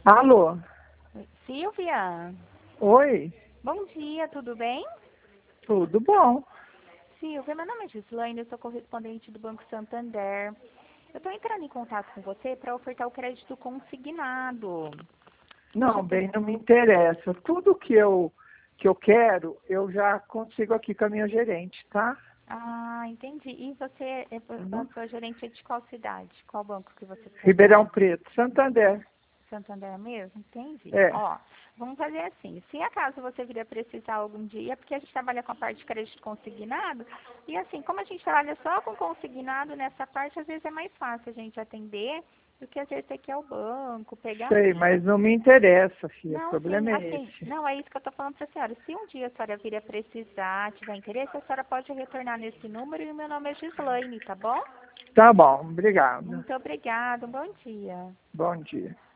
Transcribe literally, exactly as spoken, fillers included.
Alô? Silvia, Oi? bom dia, tudo bem? Tudo bom? Silvia, meu nome é Gislaine, eu sou correspondente do Banco Santander. Eu estou entrando em contato com você para ofertar o crédito consignado. Não, bem, não me interessa. Tudo que eu, que eu quero, eu já consigo aqui com a minha gerente, tá? Ah, entendi. E você, é- a Uhum. sua gerente é de qual cidade? Qual banco que você Ribeirão trabalha? Preto, Santander. Santander mesmo? Entendi. É. Ó, vamos fazer assim. Se acaso você vier precisar algum dia, porque a gente trabalha com a parte de crédito consignado, e assim, como a gente trabalha só com consignado nessa parte, às vezes é mais fácil a gente atender do que às vezes ter que ir ao banco, pegar. Sei, mas não me interessa, filha. O Não, sim, problema é assim, esse. não é isso que eu tô falando pra senhora. Se um dia a senhora vir a precisar, tiver interesse, a senhora pode retornar nesse número e o meu nome é Gislaine, tá bom? Tá bom, obrigado. Muito obrigada, um bom dia. Bom dia.